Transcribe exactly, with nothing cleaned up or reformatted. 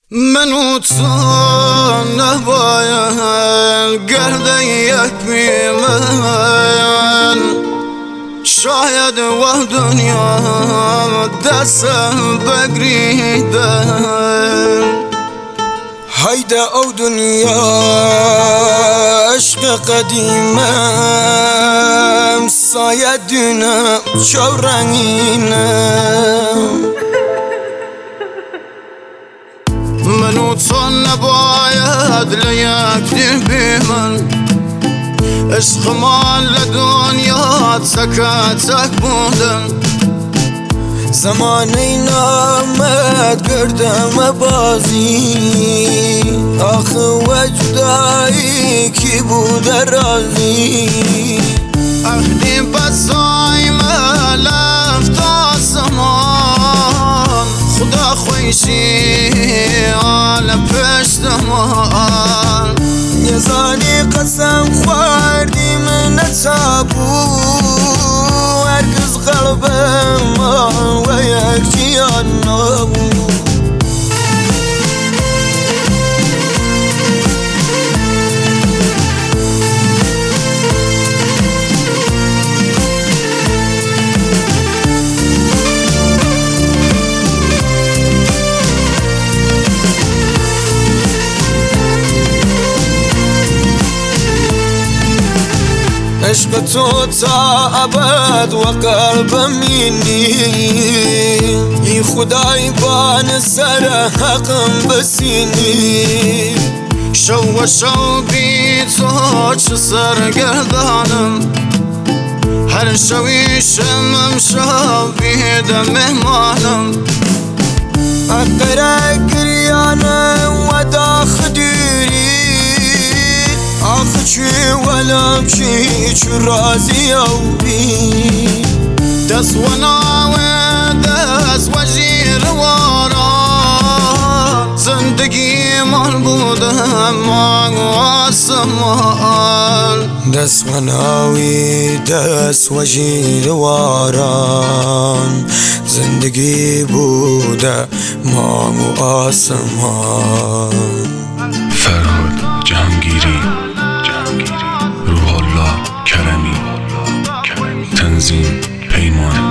من و تو نباید گرده یک بیمن، شاید و دنیا دست بگریدن. هيدا او دنيا عشق قديمة صايدنا شو رنگينا. من و تو نباید لیک بیمن، عشق ما لدنیا تک تک بودن. زمانی نامد گردم بازی، آخ وجدایی کی بود رازی. عهدی بسای ملفت آسمان، خدا خویشی آل پشتمان. یه زانی قسم خوردی من تابو، هرگز قلبم و یک جیان نبود. عشق تو تا ابد و قلب منی، ای خدای بان سر حقم بسینی. شو و شو بی تو چه سرگردانم، هر شوی شمم شو بید مهمانم. اقرا گریانم و داخل دیری، آخ چی ولم چی چو رازی او بی. دست و ناوه دست و جیر واران، زندگی مال بودم مانگ و آسمان. دست و ناوی دست و جیر واران، زندگی بوده مانگ و آسمان. فرهاد جهانگیری، روح الله کرمی، تنظیم پیمان.